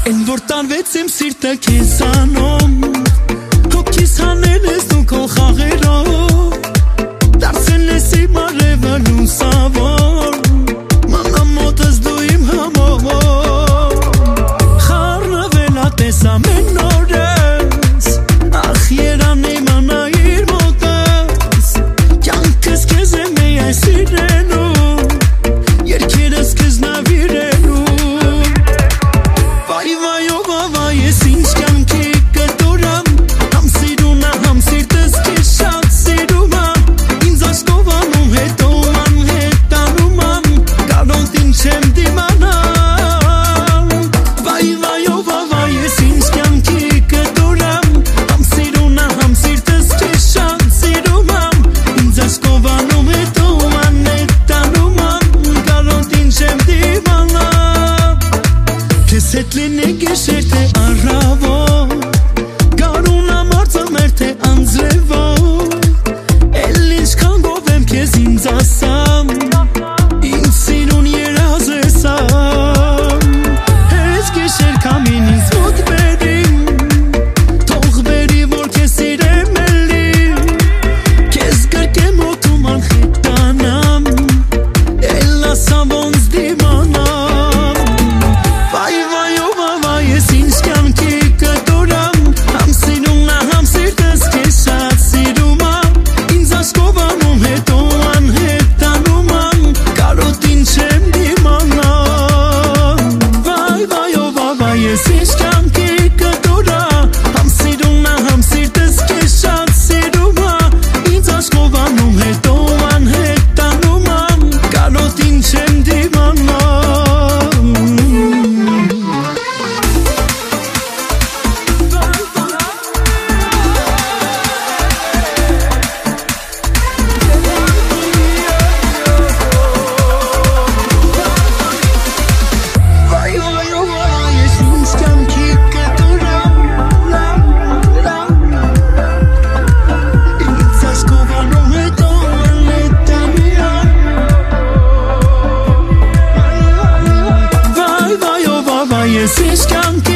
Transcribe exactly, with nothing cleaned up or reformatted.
Են որ տարվեց իմ սիրտը քեզանում Հոգիս հանել ես դու քո խաղերով Դարձել ես իմ արևը լուսավոր Մանամ մոտս դու իմ համով Խառնվել ատես ամեն օրս Ախ երան իմանայիր մոտս Կյանքս քեզ է միայն սիրելու Երգերս քեզ նավիրելու Վայ վայ ով ավայ ես ինչ կյանքի կտորամ Համ սիրուն է համ սիրտս քեզ շատ սիրում եմ Ինձ աշկով անում հետո անհետանում եմ Կարոտ ինչ եմ դիմանալ Վայ վայ ով ավայ ես ինչ կյանքի կտորամ Համ սիրուն է համ սիրտս քեզ շատ սիրում եմ Ինձ աշկով անում հետո անհետանում եմ Կարոտ ինչ եմ դիմանալ Քեզ հետ լինի գիշեր թե առավոտ Գարուն ամարձը մեր թե անձրևոտ Էլ ինչքանով եմ քեզ ինձ ասամ Ինձ սիրուն երազ ես ամ Հենց գիշեր կամին ինձ մոտ բերի Թող բերի որ քեզ սիրեմ էլի Քեզ գրկեմ օդում անխետանամ Էլ ասա ոնց դիմանամ Վայ վայ ով ավայ ես ինչ կյանքի կտորամ Համ սիրուն է համ սիրտս քեզ շատ սիրում եմ Ինձ աշկով անում հետո անհետանում եմ Կարոտ ինչ եմ դիմանալ Վայ վայ ով ավայ ես ինչ կյանքի կտորամ Համ սիրուն է համ սիրտս քեզ շատ սիրում եմ Ինձ աշկով անում հետո անհետանում եմ Կարոտ ինչ եմ դիմանալ Վայ վայ ով ավայ ես ինչ կյանքի կտորամ Ինձ աշկով անում հետո անհետանում եմ Վայ վայ ով ավայ ես ինչ կյանքի